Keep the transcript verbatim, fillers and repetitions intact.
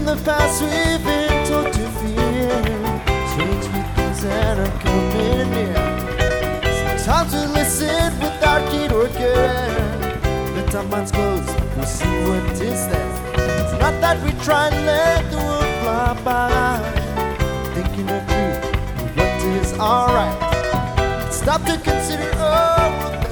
the past we've been taught to fear. Strange things that are coming near. Sometimes we listen without keen or care. Let our minds close, we'll see what is there. It's not that we try and let the world fly by, thinking of truth, what is alright. Stop to consider, oh,